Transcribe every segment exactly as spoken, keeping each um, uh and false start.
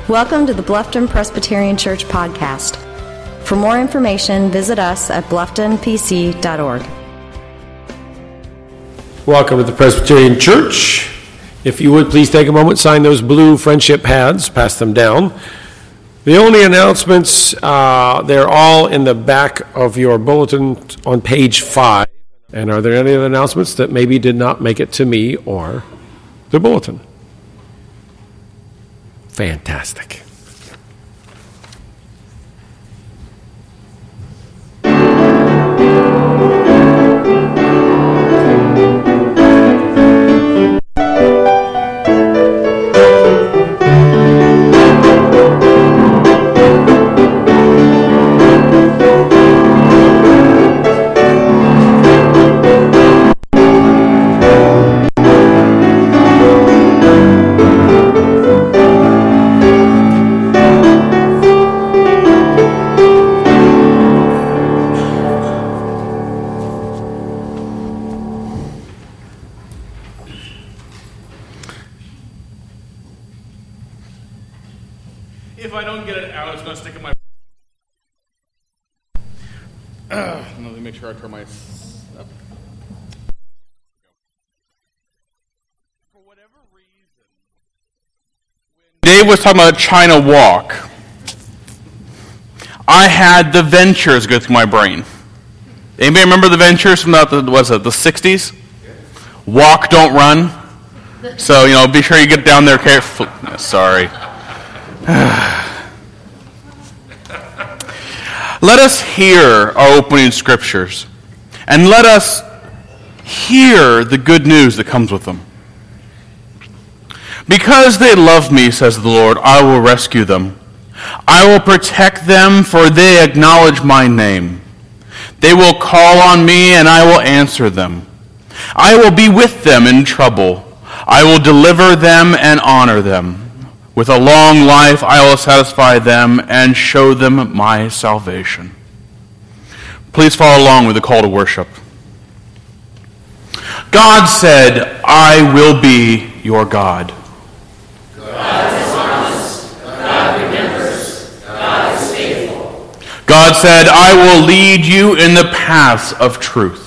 Welcome to the Bluffton Presbyterian Church podcast. For more information, visit us at bluffton p c dot org. Welcome to the Presbyterian Church. If you would please take a moment, sign those blue friendship pads, pass them down. The only announcements, uh, they're all in the back of your bulletin on page five. And are there any other announcements that maybe did not make it to me or the bulletin? Fantastic. If I don't get it out, it's going to stick in my... Uh, let me make sure I turn my... Up. For whatever reason, when Dave was talking about China Walk, I had the Ventures go through my brain. Anybody remember the Ventures from the, the what's it, the sixties? Walk, don't run. So, you know, be sure you get down there careful. Sorry. Let us hear our opening scriptures, and let us hear the good news that comes with them. Because they love me, says the Lord, I will rescue them. I will protect them, for they acknowledge my name. They will call on me, and I will answer them. I will be with them in trouble. I will deliver them and honor them. With a long life I will satisfy them and show them my salvation. Please follow along with the call to worship. God said, I will be your God. God has promised, God remembers, God is faithful. God said, I will lead you in the paths of truth.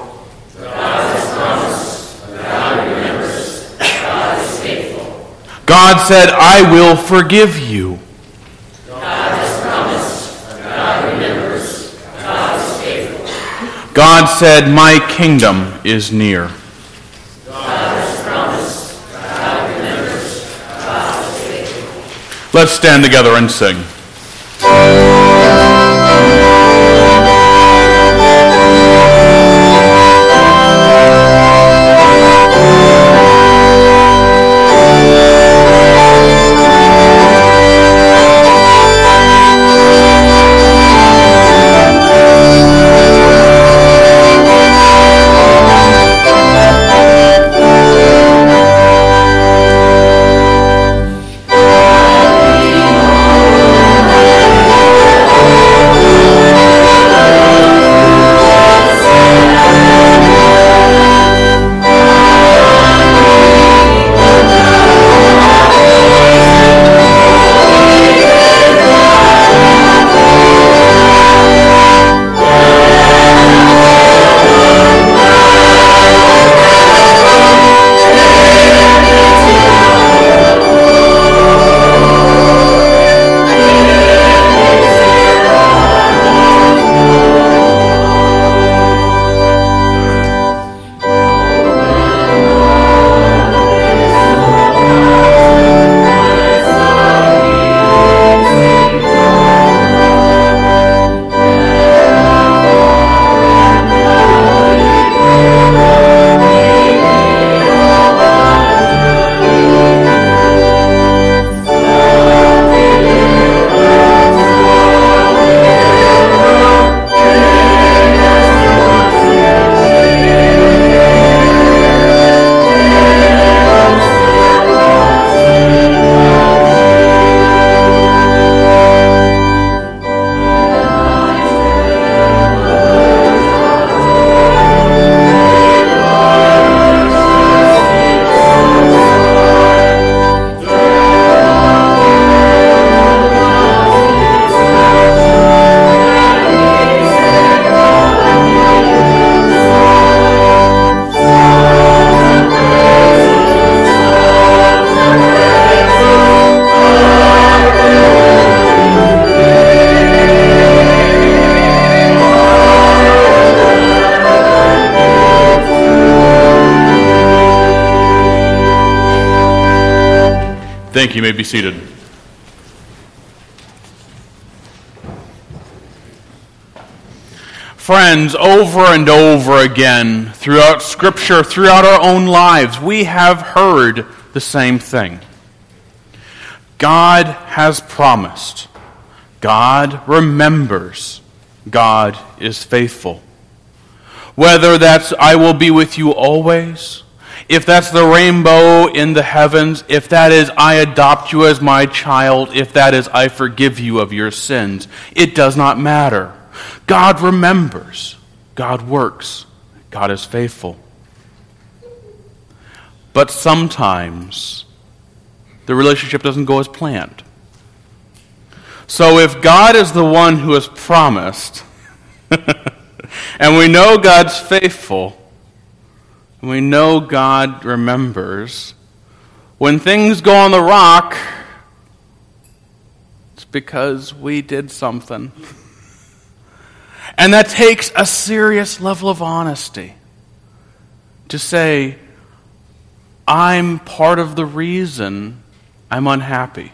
God said, I will forgive you. God has promised, God remembers, God is faithful. God said, my kingdom is near. God has promised, God remembers, God is faithful. Let's stand together and sing. Happy Thank you. You may be seated. Friends, over and over again, throughout Scripture, throughout our own lives, we have heard the same thing. God has promised. God remembers. God is faithful. Whether that's, I will be with you always, if that's the rainbow in the heavens, if that is, I adopt you as my child, if that is, I forgive you of your sins, it does not matter. God remembers. God works. God is faithful. But sometimes the relationship doesn't go as planned. So if God is the one who has promised, and we know God's faithful, and we know God remembers, when things go on the rock, it's because we did something. And that takes a serious level of honesty to say, I'm part of the reason I'm unhappy.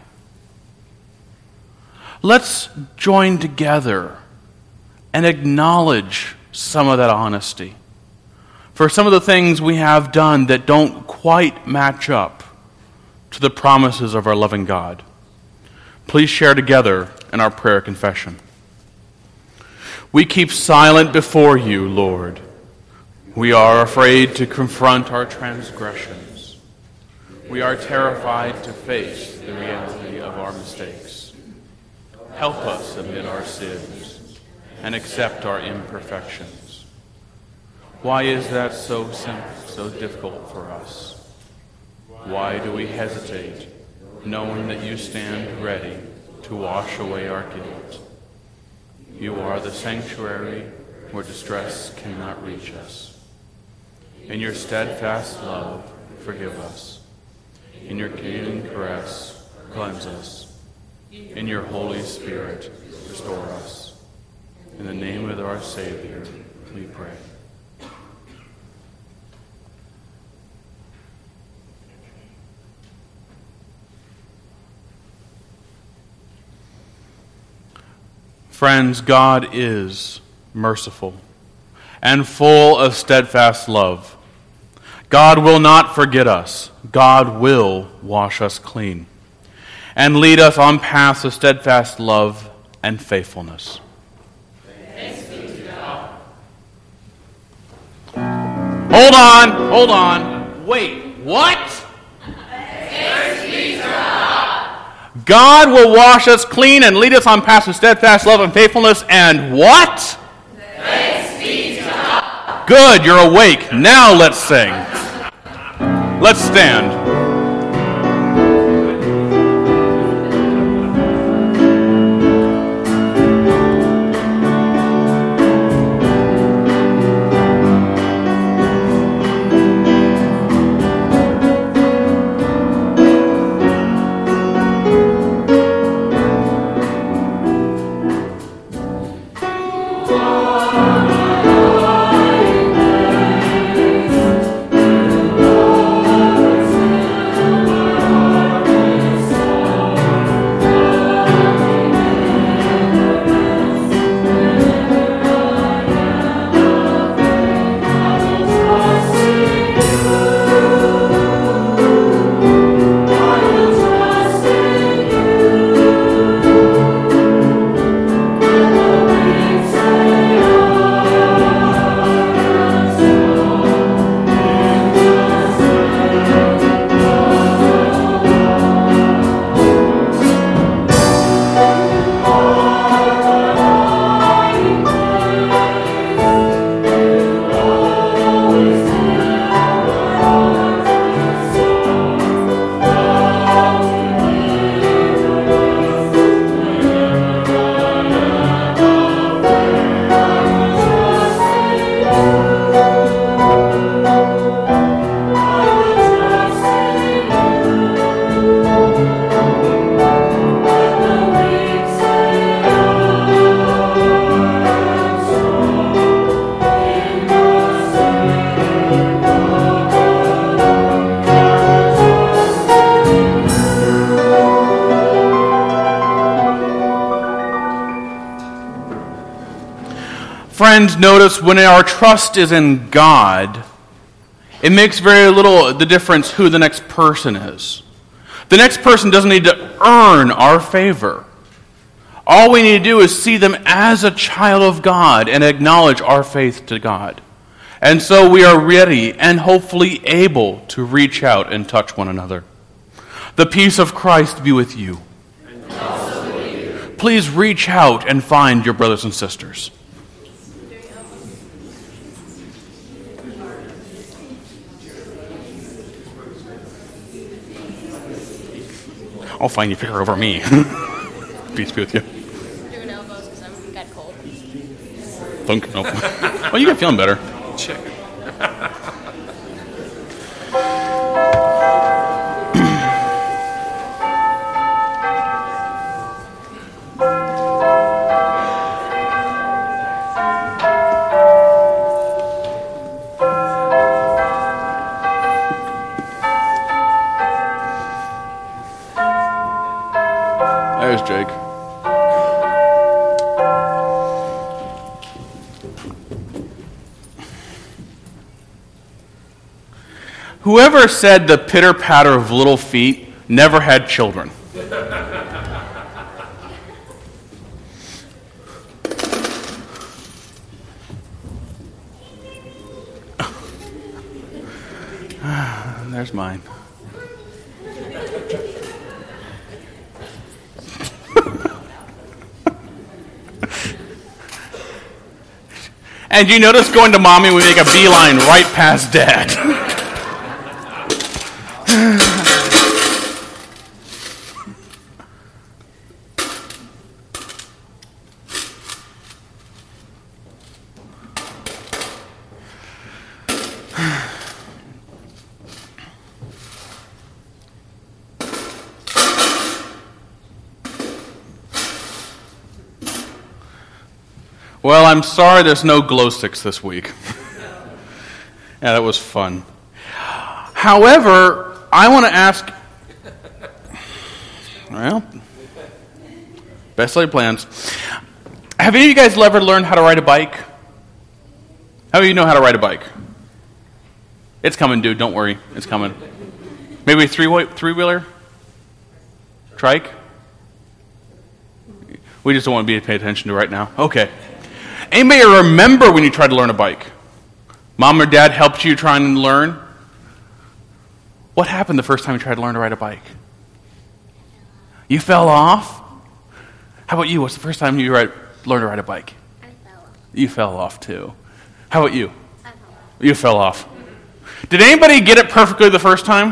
Let's join together and acknowledge some of that honesty for some of the things we have done that don't quite match up to the promises of our loving God. Please share together in our prayer confession. We keep silent before you, Lord. We are afraid to confront our transgressions. We are terrified to face the reality of our mistakes. Help us amid our sins and accept our imperfections. Why is that so simple, so difficult for us? Why do we hesitate, knowing that you stand ready to wash away our guilt? You are the sanctuary where distress cannot reach us. In your steadfast love, forgive us. In your healing caress, cleanse us. In your Holy Spirit, restore us. In the name of our Savior, we pray. Friends, God is merciful and full of steadfast love. God will not forget us. God will wash us clean and lead us on paths of steadfast love and faithfulness. Thanks be to God. Hold on, hold on. Wait, what? Thanks be to God. God will wash us clean and lead us on paths of steadfast love and faithfulness, and what? Thanks be to God. Good, you're awake. Now let's sing. Let's stand. Thank friends, notice when our trust is in God, it makes very little the difference who the next person is. The next person doesn't need to earn our favor. All we need to do is see them as a child of God and acknowledge our faith to God. And so we are ready and hopefully able to reach out and touch one another. The peace of Christ be with you. And also with you. Please reach out and find your brothers and sisters. I'll find you figure over me. Peace be with you. Doing elbows because I'm got cold. Thunk. Nope. Well, you get feeling better. Check. There's Jake. Whoever said the pitter-patter of little feet never had children. There's mine. And you notice going to mommy, we make a beeline right past dad. Well, I'm sorry there's no glow sticks this week. Yeah, that was fun. However, I want to ask, well, best laid plans. Have any of you guys ever learned how to ride a bike? How do you know how to ride a bike? It's coming, dude. Don't worry. It's coming. Maybe a three three-wheeler? Trike? We just don't want to be paying attention to right now. Okay. Anybody remember when you tried to learn a bike? Mom or dad helped you try and learn? What happened the first time you tried to learn to ride a bike? You fell off? How about you? What's the first time you ride, learned to ride a bike? I fell off. You fell off too. How about you? I fell off. You fell off. Did anybody get it perfectly the first time?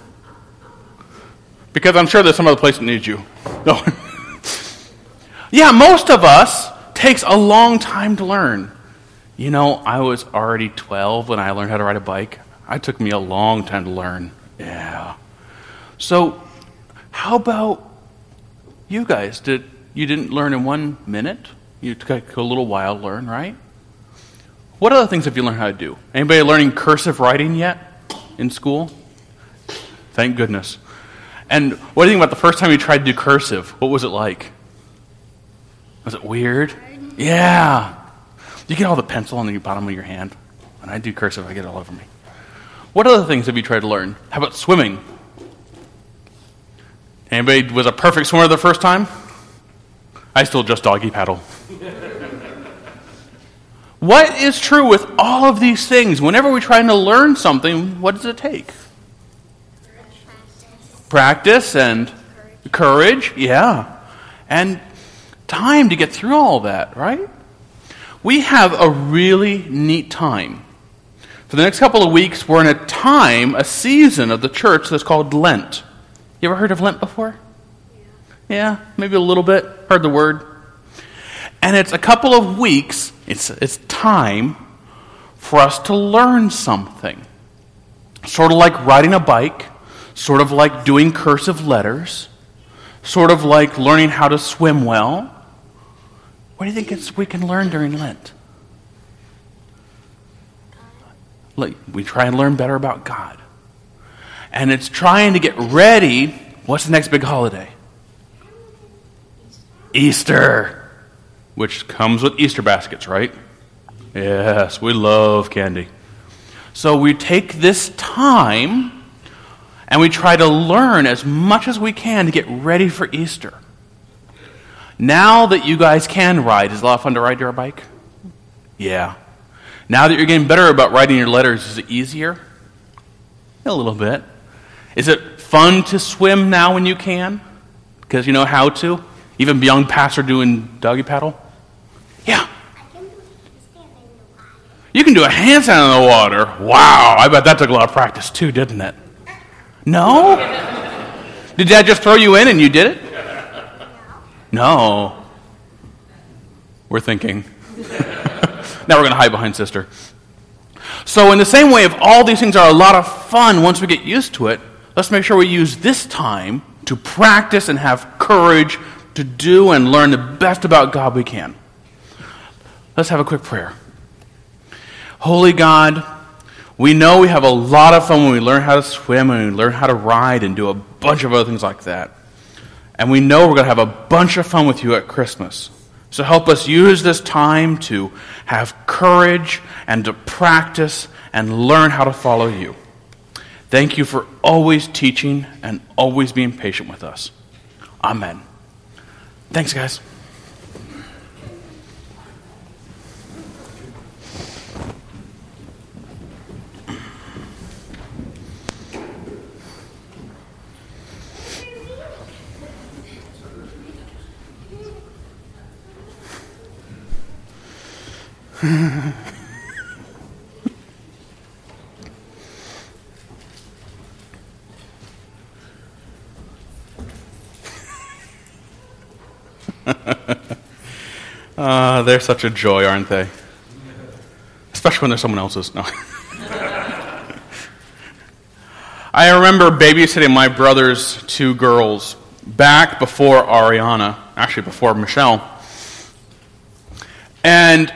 Because I'm sure there's some other place that needs you. No. Yeah, most of us takes a long time to learn. You know, I was already twelve when I learned how to ride a bike. It took me a long time to learn. Yeah. So, how about you guys? Did you didn't learn in one minute? You took a little while to learn, right? What other things have you learned how to do? Anybody learning cursive writing yet in school? Thank goodness. And what do you think about the first time you tried to do cursive? What was it like? Was it weird? Yeah. You get all the pencil on the bottom of your hand. When I do cursive, I get it all over me. What other things have you tried to learn? How about swimming? Anybody was a perfect swimmer the first time? I still just doggy paddle. What is true with all of these things? Whenever we're trying to learn something, what does it take? Practice. Practice and courage. courage, yeah. And time to get through all that, right? We have a really neat time. For the next couple of weeks, we're in a time, a season of the church that's called Lent. You ever heard of Lent before? Yeah. Yeah, maybe a little bit. Heard the word. And it's a couple of weeks, it's, it's time for us to learn something. Sort of like riding a bike, sort of like doing cursive letters, sort of like learning how to swim well. What do you think it's, we can learn during Lent? Like, we try and learn better about God. And it's trying to get ready. What's the next big holiday? Easter. Which comes with Easter baskets, right? Yes, we love candy. So we take this time and we try to learn as much as we can to get ready for Easter. Now that you guys can ride, is it a lot of fun to ride your bike? Yeah. Now that you're getting better about writing your letters, is it easier? A little bit. Is it fun to swim now when you can? Because you know how to? Even beyond Pastor doing doggy paddle? Yeah. You can do a handstand in the water. Wow, I bet that took a lot of practice too, didn't it? No? Did Dad just throw you in and you did it? No. We're thinking. Now we're going to hide behind Sister. So in the same way, if all these things are a lot of fun once we get used to it, let's make sure we use this time to practice and have courage to do and learn the best about God we can. Let's have a quick prayer. Holy God, we know we have a lot of fun when we learn how to swim and we learn how to ride and do a bunch of other things like that. And we know we're going to have a bunch of fun with you at Christmas. So help us use this time to have courage and to practice and learn how to follow you. Thank you for always teaching and always being patient with us. Amen. Thanks, guys. uh, they're such a joy, aren't they? Especially when they're someone else's. No. I remember babysitting my brother's two girls back before Ariana, actually before Michelle. And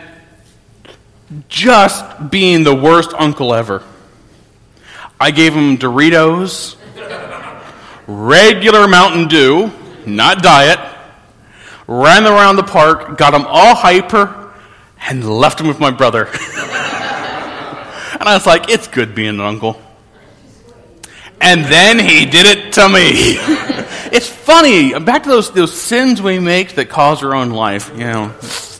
just being the worst uncle ever. I gave them Doritos, regular Mountain Dew, not diet, ran around the park, got them all hyper, and left them with my brother. And I was like, it's good being an uncle. And then he did it to me. It's funny. Back to those, those sins we make that cause our own life, you know.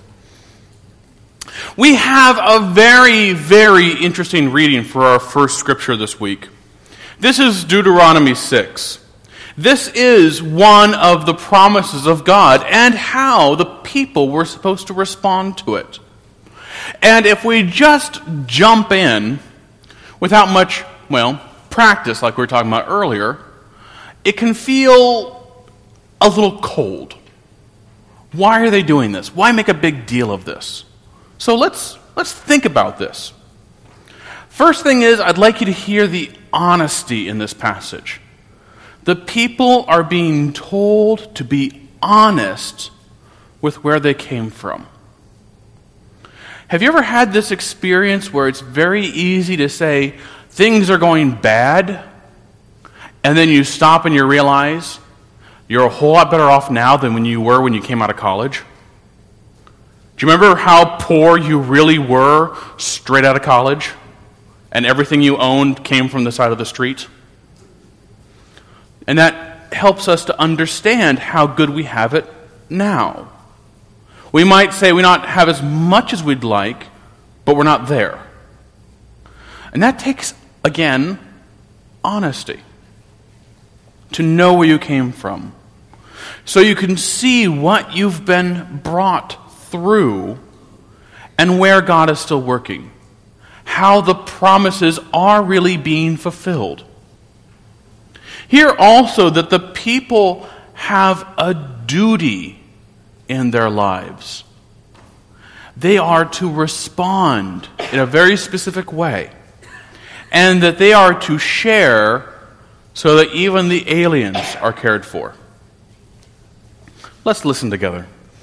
We have a very, very interesting reading for our first scripture this week. This is Deuteronomy six. This is one of the promises of God and how the people were supposed to respond to it. And if we just jump in without much, well, practice like we were talking about earlier, it can feel a little cold. Why are they doing this? Why make a big deal of this? So let's let's think about this. First thing is, I'd like you to hear the honesty in this passage. The people are being told to be honest with where they came from. Have you ever had this experience where it's very easy to say things are going bad, and then you stop and you realize you're a whole lot better off now than when you were when you came out of college? Do you remember how poor you really were straight out of college? And everything you owned came from the side of the street? And that helps us to understand how good we have it now. We might say we not have as much as we'd like, but we're not there. And that takes, again, honesty. To know where you came from. So you can see what you've been brought through and where God is still working. How the promises are really being fulfilled. Hear also that the people have a duty in their lives. They are to respond in a very specific way. And that they are to share so that even the aliens are cared for. Let's listen together.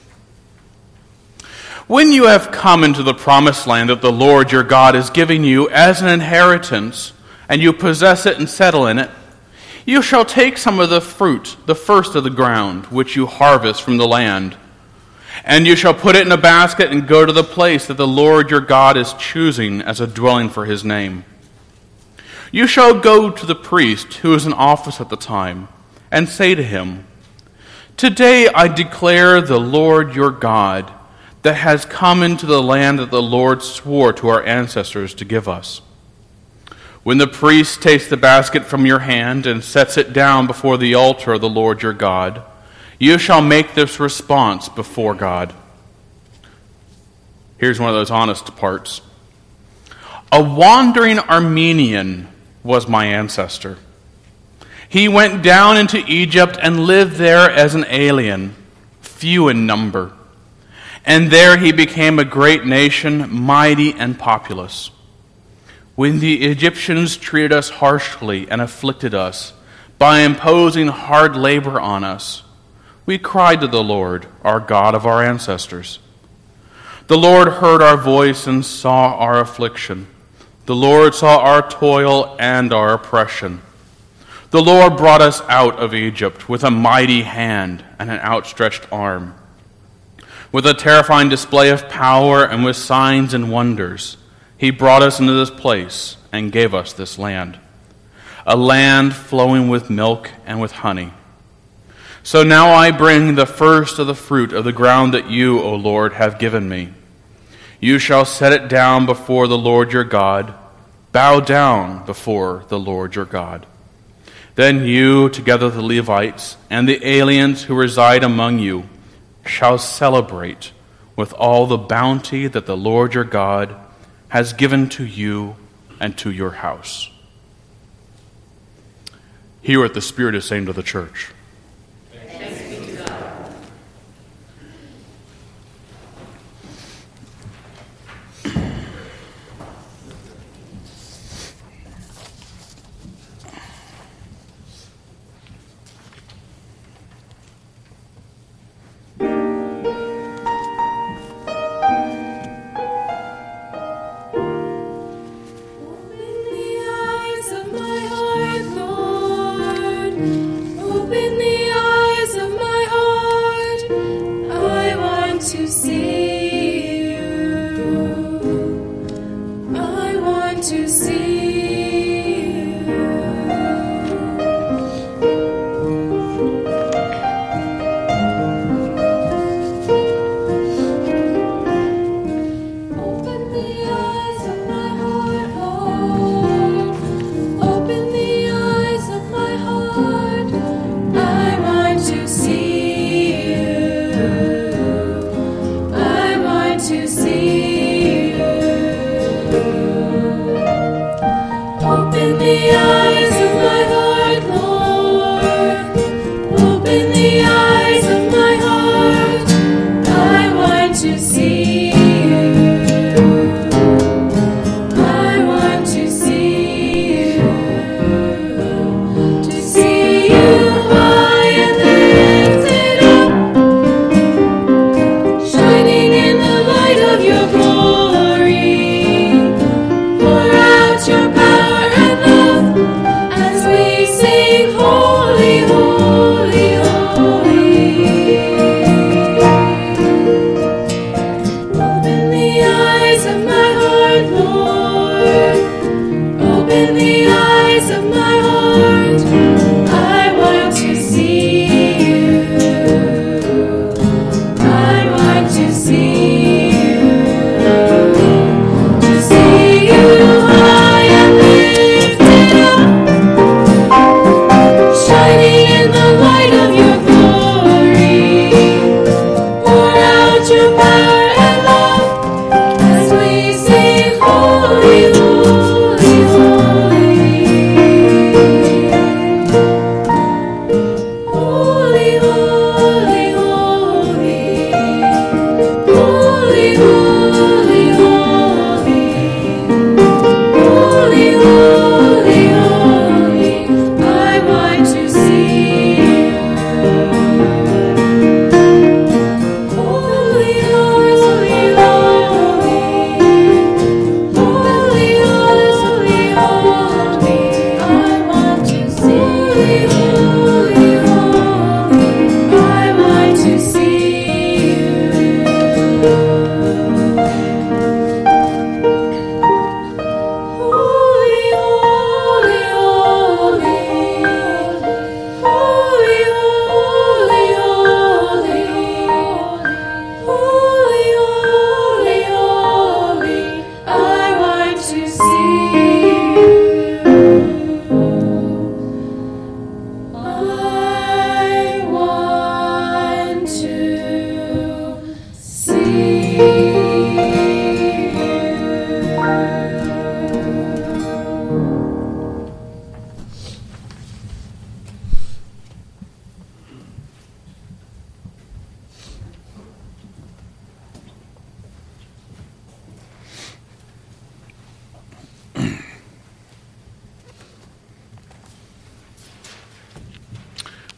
When you have come into the promised land that the Lord your God is giving you as an inheritance, and you possess it and settle in it, you shall take some of the fruit, the first of the ground, which you harvest from the land, And you shall put it in a basket and go to the place that the Lord your God is choosing as a dwelling for his name. You shall go to the priest who is in office at the time, and say to him, Today I declare the Lord your God that has come into the land that the Lord swore to our ancestors to give us. When the priest takes the basket from your hand and sets it down before the altar of the Lord your God, you shall make this response before God. Here's one of those honest parts. A wandering Armenian was my ancestor. He went down into Egypt and lived there as an alien, few in number. And there he became a great nation, mighty and populous. When the Egyptians treated us harshly and afflicted us by imposing hard labor on us, we cried to the Lord, our God of our ancestors. The Lord heard our voice and saw our affliction. The Lord saw our toil and our oppression. The Lord brought us out of Egypt with a mighty hand and an outstretched arm, with a terrifying display of power and with signs and wonders. He brought us into this place and gave us this land, a land flowing with milk and with honey. So now I bring the first of the fruit of the ground that you, O Lord, have given me. You shall set it down before the Lord your God. Bow down before the Lord your God. Then you, together with the Levites and the aliens who reside among you, shall celebrate with all the bounty that the Lord your God has given to you and to your house. Hear what the Spirit is saying to the church. Thanks be to God. Open the eyes of my heart, Lord. Open the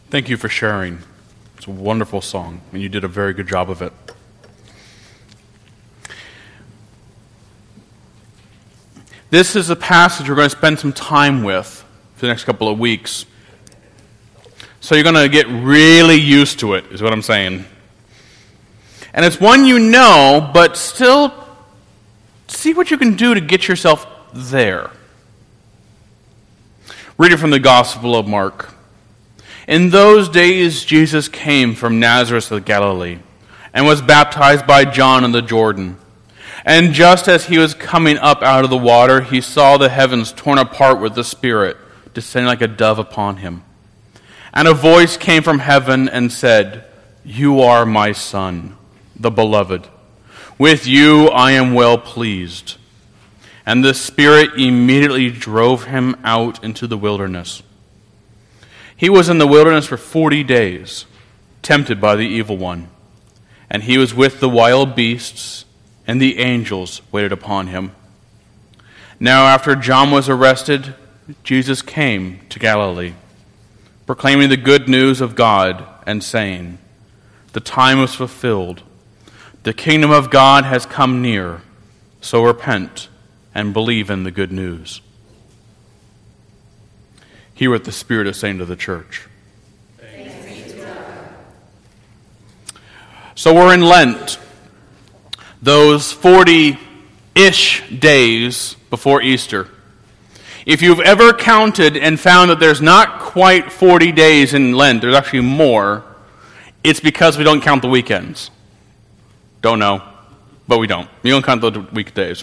Thank you for sharing. It's a wonderful song, and you did a very good job of it. This is a passage we're going to spend some time with for the next couple of weeks. So you're going to get really used to it, is what I'm saying. And it's one you know, but still see what you can do to get yourself there. Reading from the Gospel of Mark. In those days, Jesus came from Nazareth of Galilee and was baptized by John in the Jordan. And just as he was coming up out of the water, he saw the heavens torn apart with the Spirit descending like a dove upon him. And a voice came from heaven and said, "You are my Son, the Beloved. With you I am well pleased." And the Spirit immediately drove him out into the wilderness. He was in the wilderness for forty days, tempted by the evil one. And he was with the wild beasts, and the angels waited upon him. Now after John was arrested, Jesus came to Galilee, proclaiming the good news of God and saying, "The time is fulfilled. The kingdom of God has come near. So repent and believe in the good news." Hear what the Spirit is saying to the church. Thanks be to God. So we're in Lent, those forty-ish days before Easter. If you've ever counted and found that there's not quite forty days in Lent, there's actually more, it's because we don't count the weekends. Don't know, but we don't. We don't count the weekdays.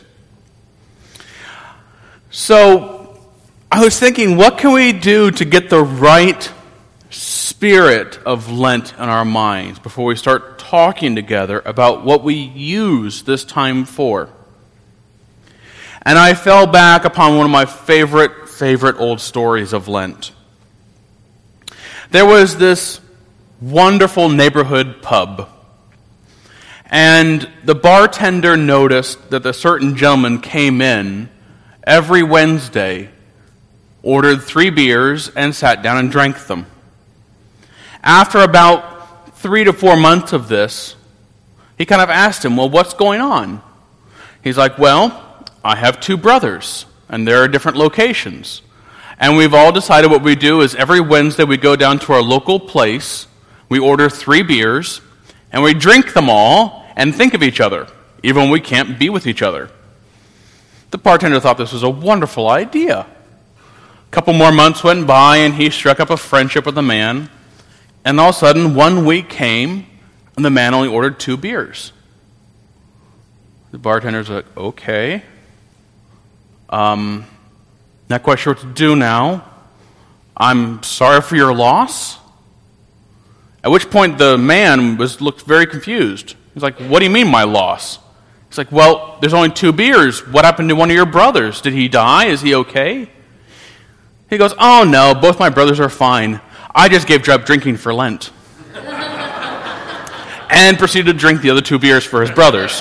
So I was thinking, what can we do to get the right spirit of Lent in our minds before we start talking together about what we use this time for? And I fell back upon one of my favorite, favorite old stories of Lent. There was this wonderful neighborhood pub, and the bartender noticed that a certain gentleman came in every Wednesday, ordered three beers, and sat down and drank them. After about three to four months of this, he kind of asked him, "Well, what's going on?" He's like, "Well, I have two brothers, and they're at different locations. And we've all decided what we do is every Wednesday we go down to our local place, we order three beers, and we drink them all and think of each other, even when we can't be with each other." The bartender thought this was a wonderful idea. A couple more months went by, and he struck up a friendship with the man. And all of a sudden, one week came, and the man only ordered two beers. The bartender's like, "Okay. Um, not quite sure what to do now. I'm sorry for your loss." At which point, the man was looked very confused. He's like, "What do you mean, my loss?" He's like, "Well, there's only two beers. What happened to one of your brothers? Did he die? Is he okay?" He goes, "Oh, no, both my brothers are fine. I just gave up drinking for Lent." And proceeded to drink the other two beers for his brothers.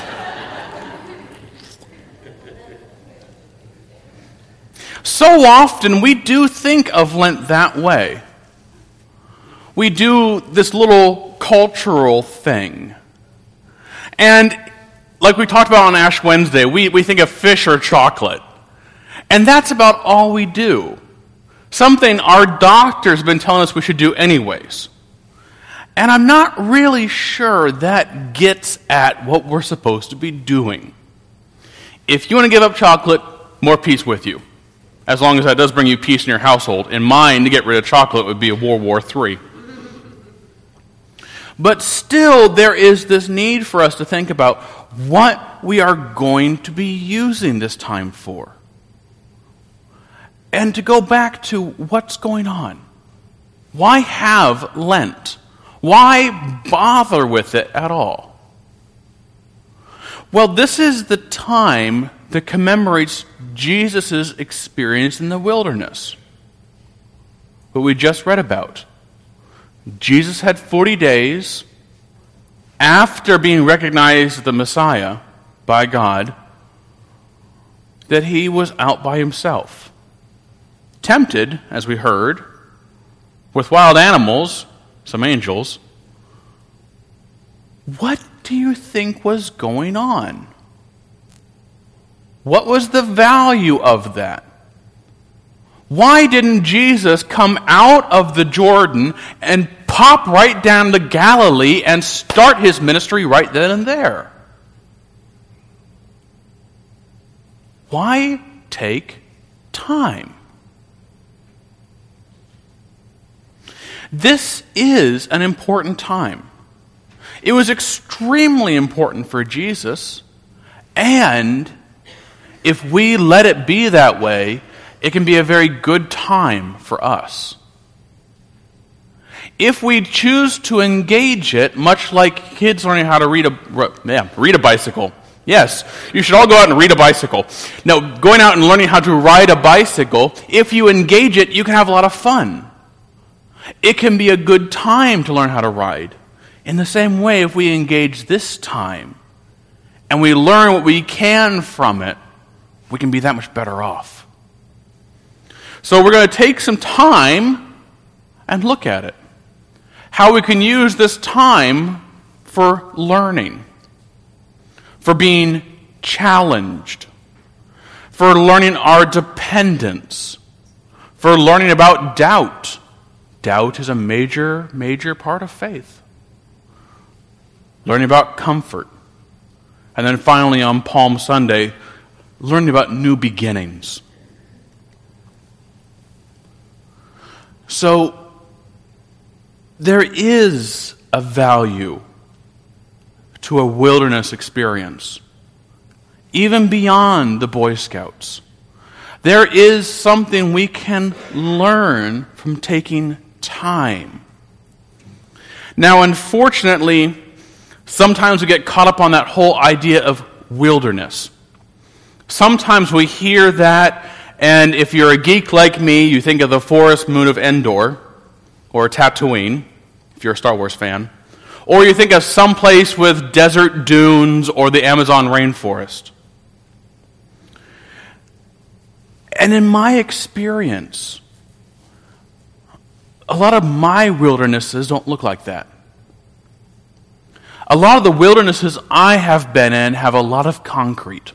So often we do think of Lent that way. We do this little cultural thing. And like we talked about on Ash Wednesday, we, we think of fish or chocolate. And that's about all we do. Something our doctors have been telling us we should do anyways. And I'm not really sure that gets at what we're supposed to be doing. If you want to give up chocolate, more peace with you. As long as that does bring you peace in your household. And mine, to get rid of chocolate, would be a World War Three. But still, there is this need for us to think about what we are going to be using this time for. And to go back to what's going on. Why have Lent? Why bother with it at all? Well, this is the time that commemorates Jesus' experience in the wilderness, what we just read about. Jesus had forty days after being recognized as the Messiah by God that he was out by himself. Tempted, as we heard, with wild animals some angels. What do you think was going on? What was the value of that? Why didn't Jesus come out of the Jordan and pop right down to Galilee and start his ministry right then and there? Why take time? This is an important time. It was extremely important for Jesus, and if we let it be that way, it can be a very good time for us. If we choose to engage it, much like kids learning how to read a, yeah, read a bicycle. Yes, you should all go out and read a bicycle. Now, going out and learning how to ride a bicycle, if you engage it, you can have a lot of fun. It can be a good time to learn how to ride. In the same way, if we engage this time and we learn what we can from it, we can be that much better off. So we're going to take some time and look at it. How we can use this time for learning, for being challenged, for learning our dependence, for learning about doubt. Doubt is a major, major part of faith. Learning about comfort. And then finally on Palm Sunday, learning about new beginnings. So, there is a value to a wilderness experience, even beyond the Boy Scouts. There is something we can learn from taking time. Now, unfortunately, sometimes we get caught up on that whole idea of wilderness. Sometimes we hear that, and if you're a geek like me, you think of the forest moon of Endor, or Tatooine, if you're a Star Wars fan. Or you think of some place with desert dunes or the Amazon rainforest. And in my experience, a lot of my wildernesses don't look like that. A lot of the wildernesses I have been in have a lot of concrete.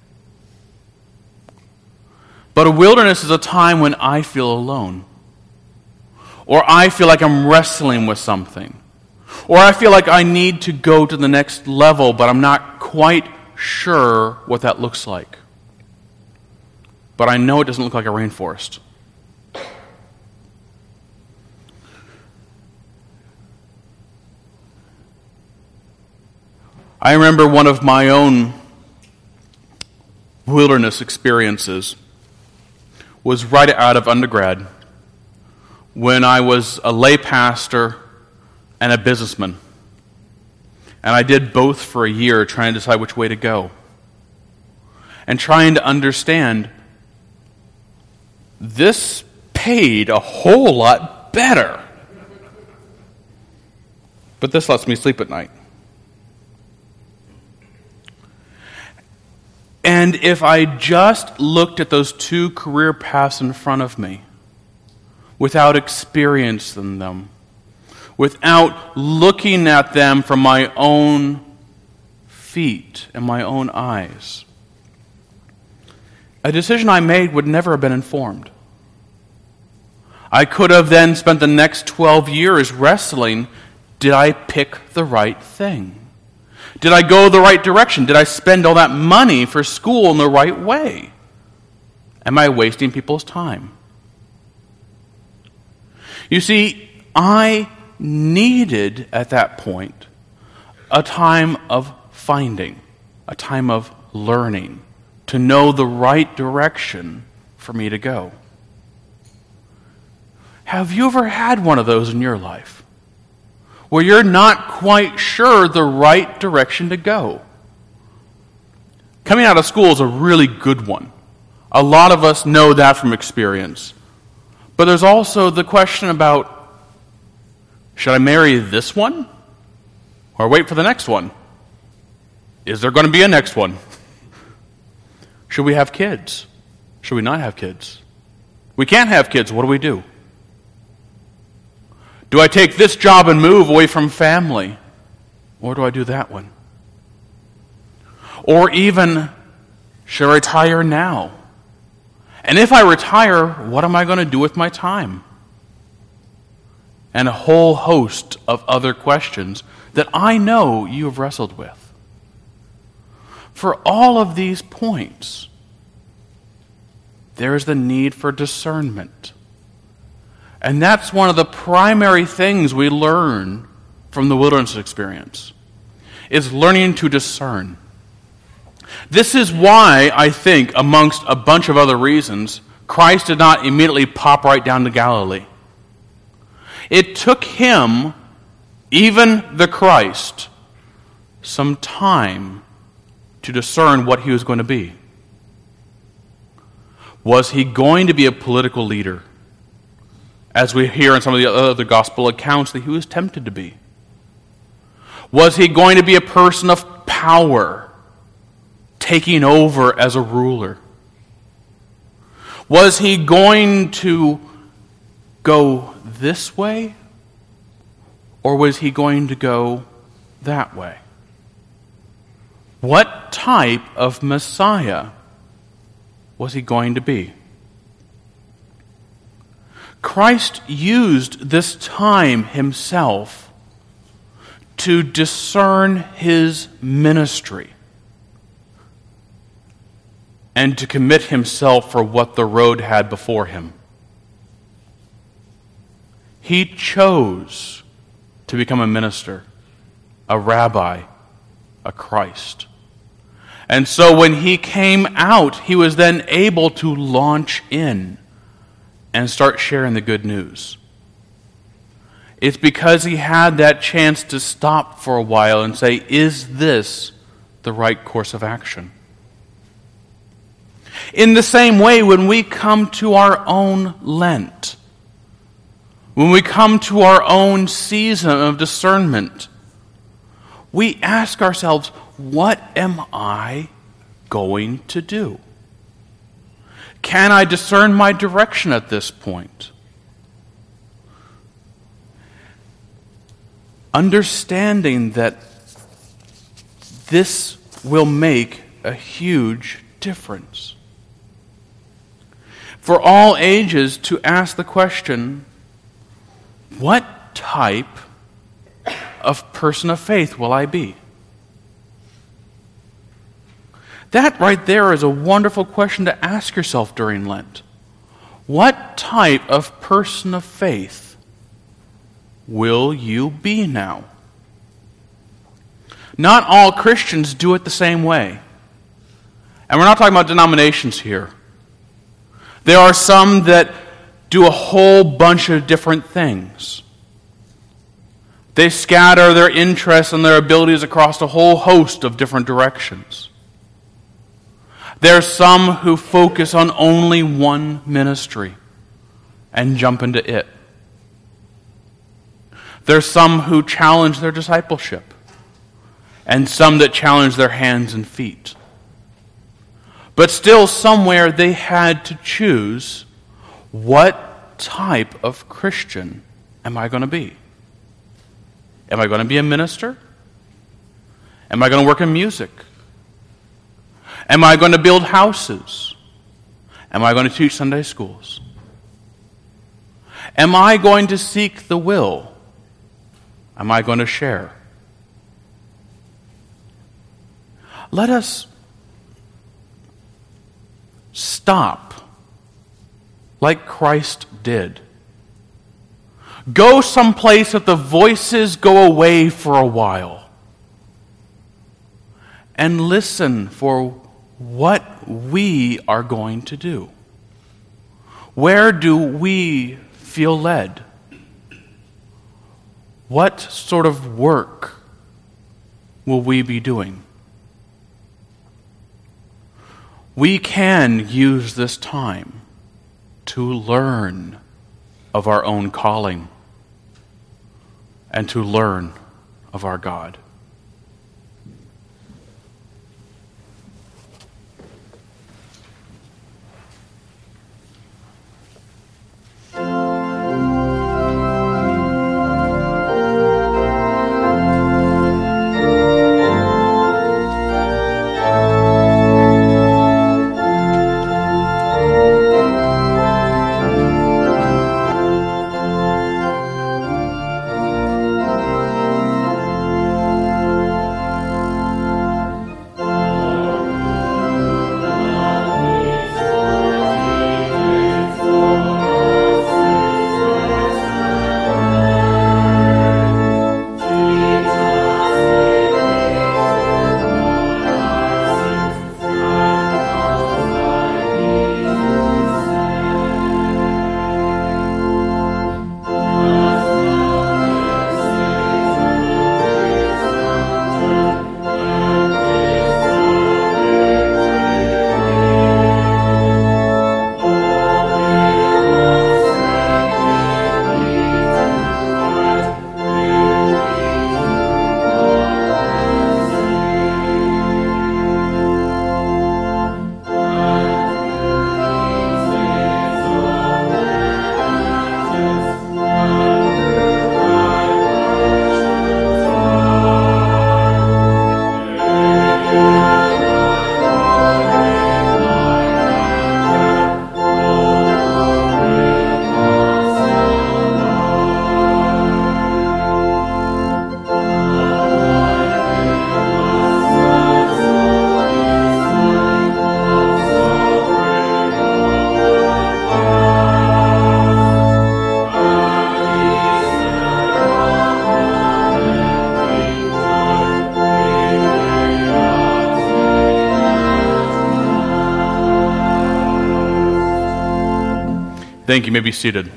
But a wilderness is a time when I feel alone. Or I feel like I'm wrestling with something. Or I feel like I need to go to the next level, but I'm not quite sure what that looks like. But I know it doesn't look like a rainforest. I remember one of my own wilderness experiences was right out of undergrad, when I was a lay pastor and a businessman. And I did both for a year, trying to decide which way to go. And trying to understand, this paid a whole lot better. But this lets me sleep at night. And if I just looked at those two career paths in front of me, without experiencing them, without looking at them from my own feet and my own eyes, a decision I made would never have been informed. I could have then spent the next twelve years wrestling, did I pick the right thing? Did I go the right direction? Did I spend all that money for school in the right way? Am I wasting people's time? You see, I needed at that point a time of finding, a time of learning, to know the right direction for me to go. Have you ever had one of those in your life, where you're not quite sure the right direction to go? Coming out of school is a really good one. A lot of us know that from experience. But there's also the question about, should I marry this one or wait for the next one? Is there going to be a next one? Should we have kids? Should we not have kids? We can't have kids. What do we do? Do I take this job and move away from family? Or do I do that one? Or even, should I retire now? And if I retire, what am I going to do with my time? And a whole host of other questions that I know you have wrestled with. For all of these points, there is the need for discernment. And that's one of the primary things we learn from the wilderness experience, is learning to discern. This is why, I think, amongst a bunch of other reasons, Christ did not immediately pop right down to Galilee. It took him, even the Christ, some time to discern what he was going to be. Was he going to be a political leader? As we hear in some of the other gospel accounts that he was tempted to be. Was he going to be a person of power, taking over as a ruler? Was he going to go this way, or was he going to go that way? What type of Messiah was he going to be? Christ used this time himself to discern his ministry and to commit himself for what the road had before him. He chose to become a minister, a rabbi, a Christ. And so when he came out, he was then able to launch in and start sharing the good news. It's because he had that chance to stop for a while and say, is this the right course of action? In the same way, when we come to our own Lent, when we come to our own season of discernment, we ask ourselves, what am I going to do? Can I discern my direction at this point? Understanding that this will make a huge difference. For all ages to ask the question, what type of person of faith will I be? That right there is a wonderful question to ask yourself during Lent. What type of person of faith will you be now? Not all Christians do it the same way. And we're not talking about denominations here. There are some that do a whole bunch of different things. They scatter their interests and their abilities across a whole host of different directions. There are some who focus on only one ministry and jump into it. There are some who challenge their discipleship, and some that challenge their hands and feet. But still, somewhere they had to choose, what type of Christian am I going to be? Am I going to be a minister? Am I going to work in music? Am I going to build houses? Am I going to teach Sunday schools? Am I going to seek the will? Am I going to share? Let us stop like Christ did. Go someplace that the voices go away for a while and listen for what we are going to do. Where do we feel led? What sort of work will we be doing? We can use this time to learn of our own calling and to learn of our God. Thank you. You may be seated.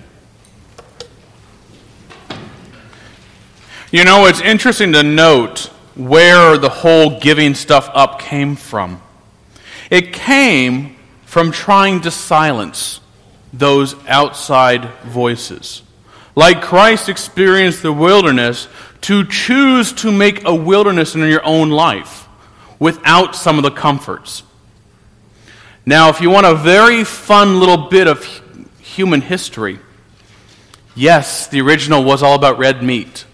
You know, it's interesting to note where the whole giving stuff up came from. It came from trying to silence those outside voices. Like Christ experienced the wilderness, to choose to make a wilderness in your own life without some of the comforts. Now, if you want a very fun little bit of human history, yes, the original was all about red meat.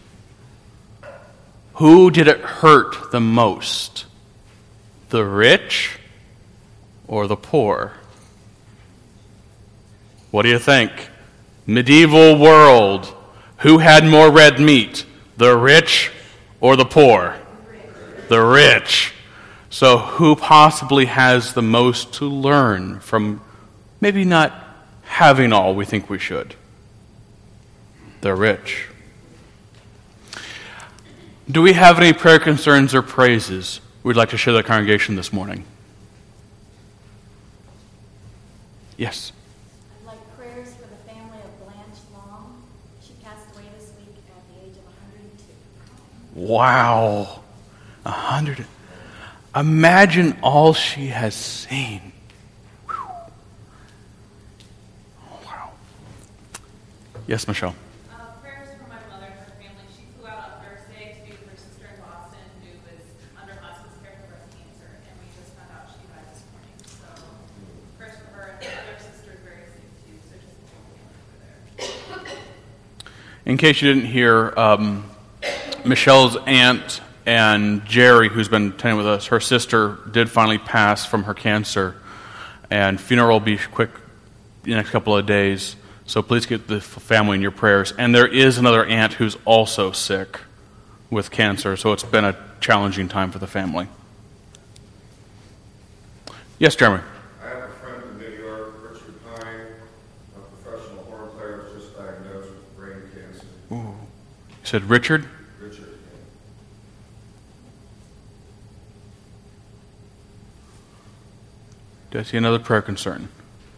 Who did it hurt the most? The rich or the poor? What do you think? Medieval world. Who had more red meat? The rich or the poor? The rich. So who possibly has the most to learn from maybe not having all we think we should? The rich. Do we have any prayer concerns or praises we'd like to share with the congregation this morning? Yes. I'd like prayers for the family of Blanche Long. She passed away this week at the age of one hundred two. Wow. A hundred. Imagine all she has seen. Whew. Oh, wow. Yes, Michelle. In case you didn't hear, um, Michelle's aunt and Jerry, who's been attending with us, her sister did finally pass from her cancer, and funeral will be quick in the next couple of days, so please keep the family in your prayers. And there is another aunt who's also sick with cancer, so it's been a challenging time for the family. Yes, Jeremy? I have a friend in New York, Richard Pine, a professional horn player, was just diagnosed with brain cancer. Ooh. You said Richard? Richard. Do I see another prayer concern?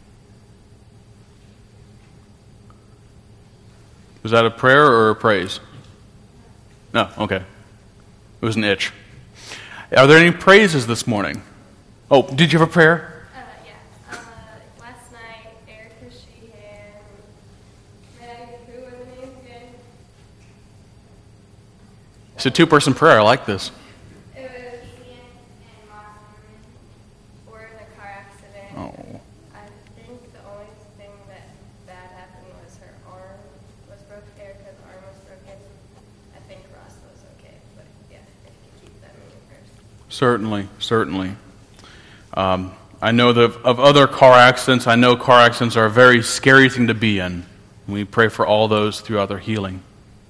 Was that a prayer or a praise? No, okay. It was an itch. Are there any praises this morning? Oh, did you have a prayer? Uh, yeah. Uh, last night, Erica Sheehan, Meg, who are the names again? It's a two-person prayer. I like this. It was Ian and Moss were in a car accident. Oh. I think the only thing that bad happened was her arm was broken. Erica's arm was broken. I think Ross was okay, but yeah, if you could keep them in your prayers. Certainly, certainly. Um, I know that of other car accidents, I know car accidents are a very scary thing to be in. We pray for all those throughout their healing.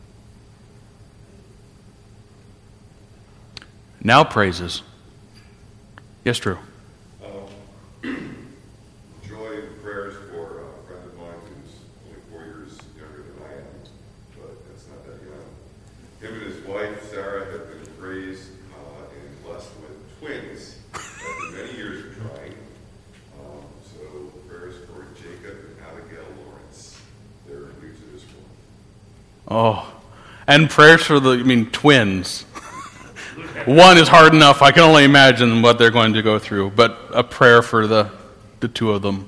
Now praises. Yes, Drew. Um, joy and prayers for a friend of mine who's only four years younger than I am, but that's not that young. Him and his wife, Sarah, have been raised uh, and blessed with twins after many years of trying. Um, so prayers for Jacob and Abigail Lawrence. They're new to this world. Oh, and prayers for the, I mean, twins. One is hard enough. I can only imagine what they're going to go through, but a prayer for the, the two of them.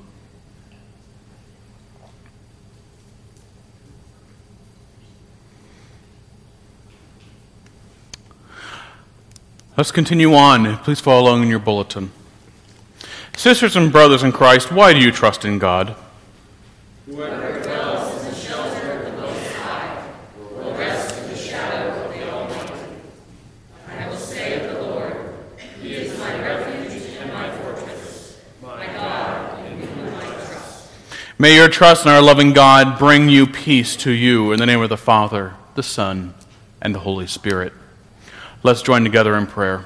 Let's continue on. Please follow along in your bulletin. Sisters and brothers in Christ, why do you trust in God? Whoever dwells in the shelter of the Most High will rest in the shadow of the Almighty. I will say of the Lord, He is my refuge and my fortress, my God in whom I trust. May your trust in our loving God bring you peace to you in the name of the Father, the Son, and the Holy Spirit. Let's join together in prayer.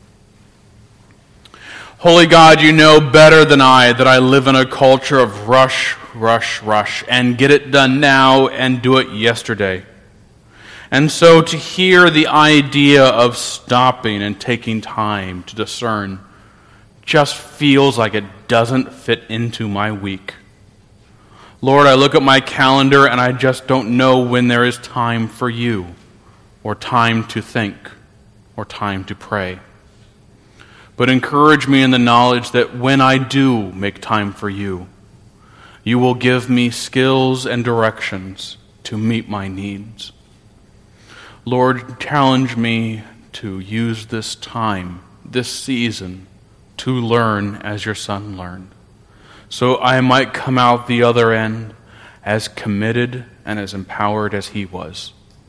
Holy God, you know better than I that I live in a culture of rush, rush, rush, and get it done now and do it yesterday. And so to hear the idea of stopping and taking time to discern just feels like it doesn't fit into my week. Lord, I look at my calendar and I just don't know when there is time for you, or time to think, or time to pray. But encourage me in the knowledge that when I do make time for you, you will give me skills and directions to meet my needs. Lord, challenge me to use this time, this season, to learn as your Son learned, so I might come out the other end as committed and as empowered as he was.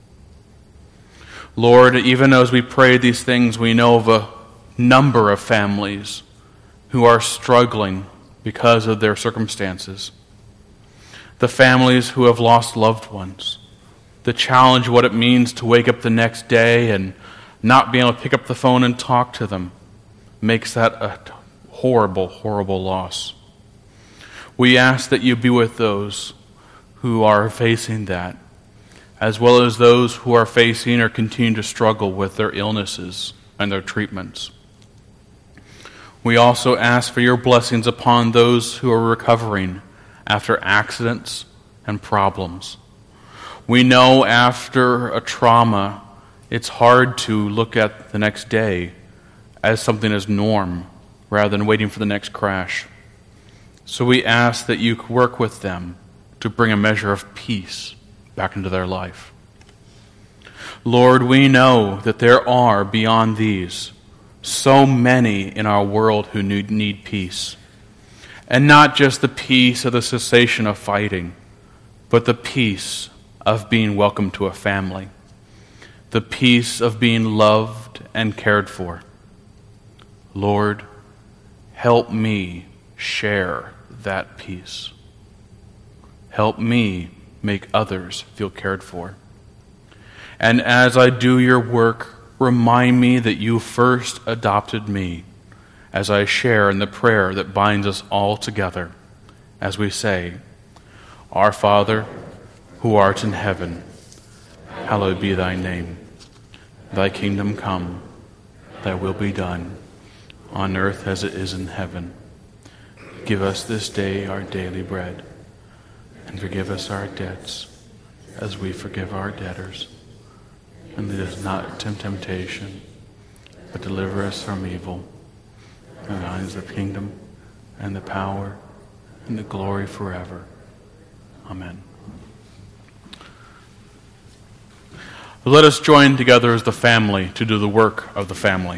Lord, even as we pray these things, we know of a number of families who are struggling because of their circumstances. The families who have lost loved ones. The challenge of what it means to wake up the next day and not being able to pick up the phone and talk to them makes that a horrible, horrible loss. We ask that you be with those who are facing that, as well as those who are facing or continue to struggle with their illnesses and their treatments. We also ask for your blessings upon those who are recovering after accidents and problems. We know after a trauma, it's hard to look at the next day as something as norm rather than waiting for the next crash. So we ask that you work with them to bring a measure of peace back into their life. Lord, we know that there are, beyond these, so many in our world who need, need peace. And not just the peace of the cessation of fighting, but the peace of being welcome to a family. The peace of being loved and cared for. Lord, help me share that peace. Help me make others feel cared for. And as I do your work, remind me that you first adopted me, as I share in the prayer that binds us all together, as we say, Our Father, who art in heaven, hallowed be thy name. Thy kingdom come, thy will be done, on earth as it is in heaven. Give us this day our daily bread, and forgive us our debts, as we forgive our debtors. And lead us not into temptation, but deliver us from evil. And thine is the kingdom, and the power, and the glory forever. Amen. Let us join together as the family to do the work of the family.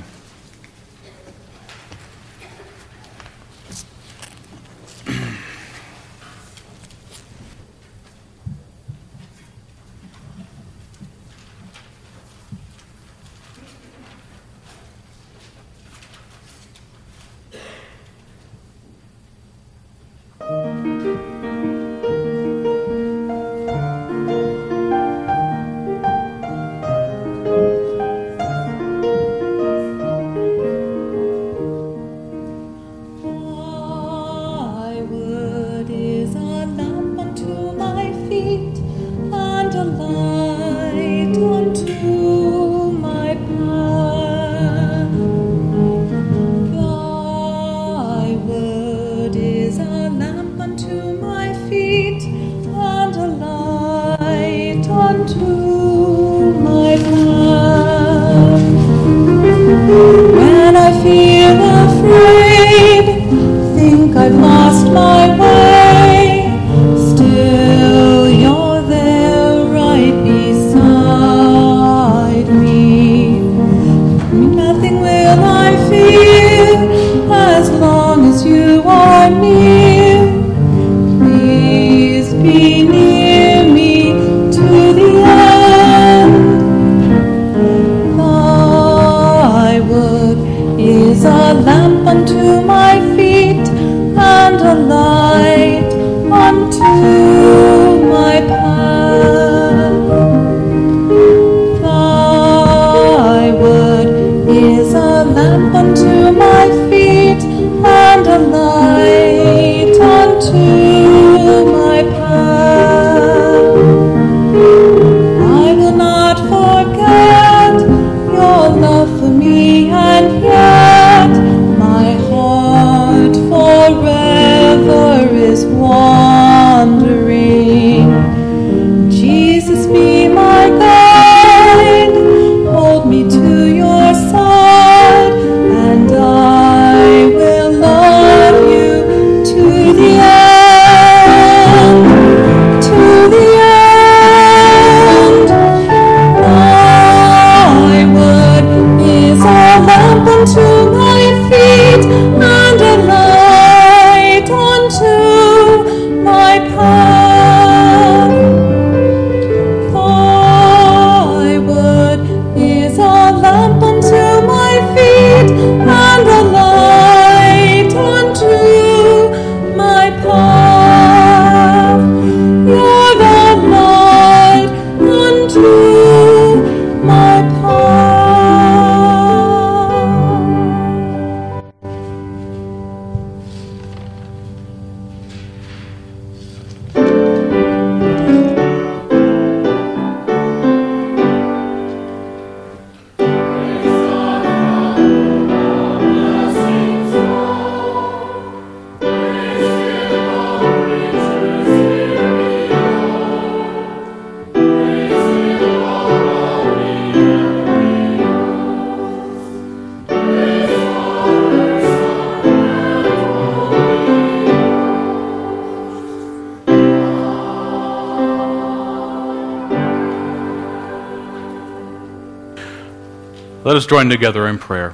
Let us join together in prayer.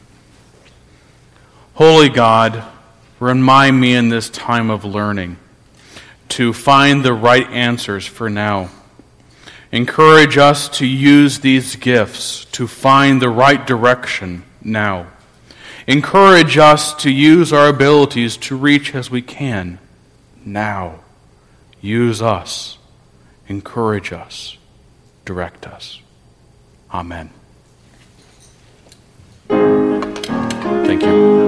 Holy God, remind me in this time of learning to find the right answers for now. Encourage us to use these gifts to find the right direction now. Encourage us to use our abilities to reach as we can now. Use us. Encourage us. Direct us. Amen. Thank you.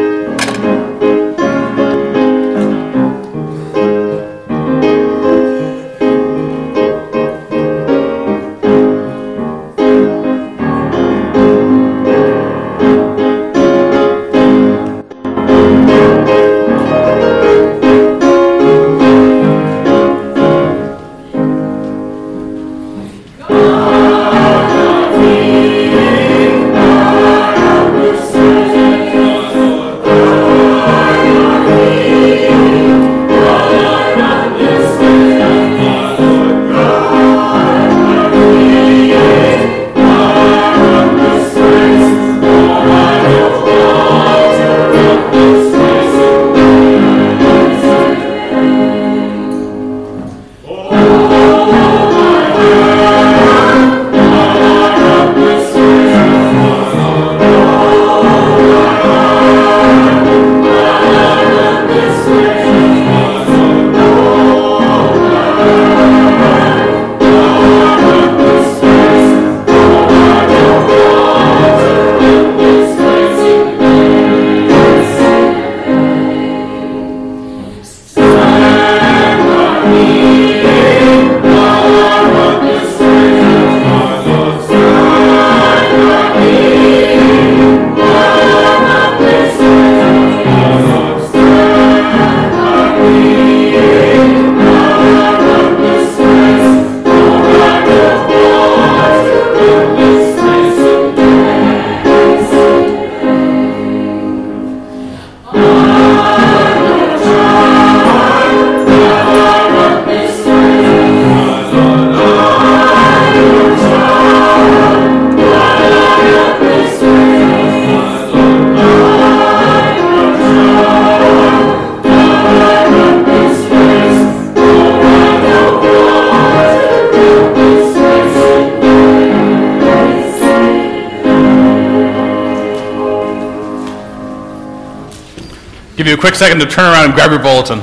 Give you a quick second to turn around and grab your bulletin.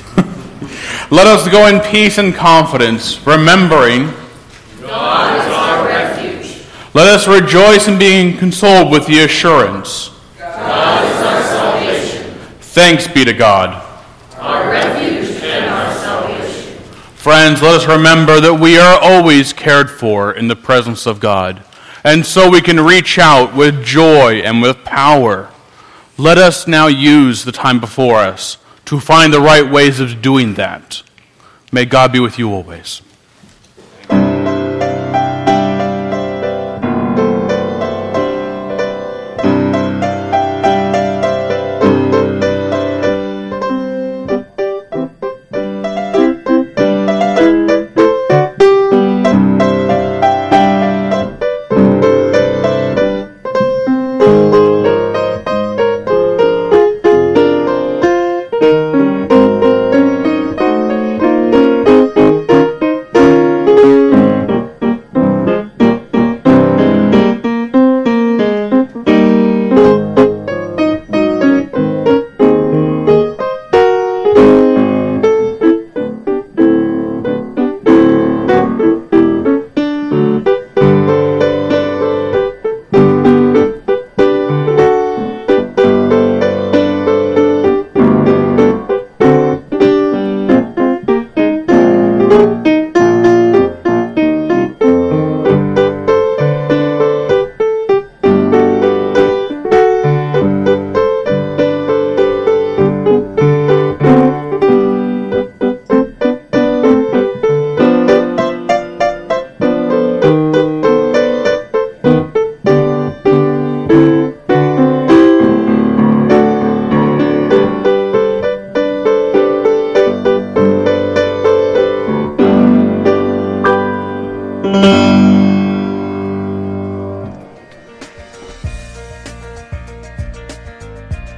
Let us go in peace and confidence, remembering God is our refuge. Let us rejoice in being consoled with the assurance God is our salvation. Thanks be to God. Our refuge and our salvation. Friends, let us remember that we are always cared for in the presence of God, and so we can reach out with joy and with power. Let us now use the time before us to find the right ways of doing that. May God be with you always.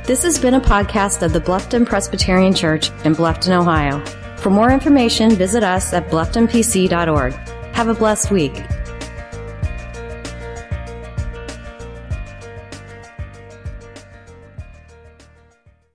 This has been a podcast of the Bluffton Presbyterian Church in Bluffton, Ohio. For more information, visit us at bluffton p c dot org. Have a blessed week.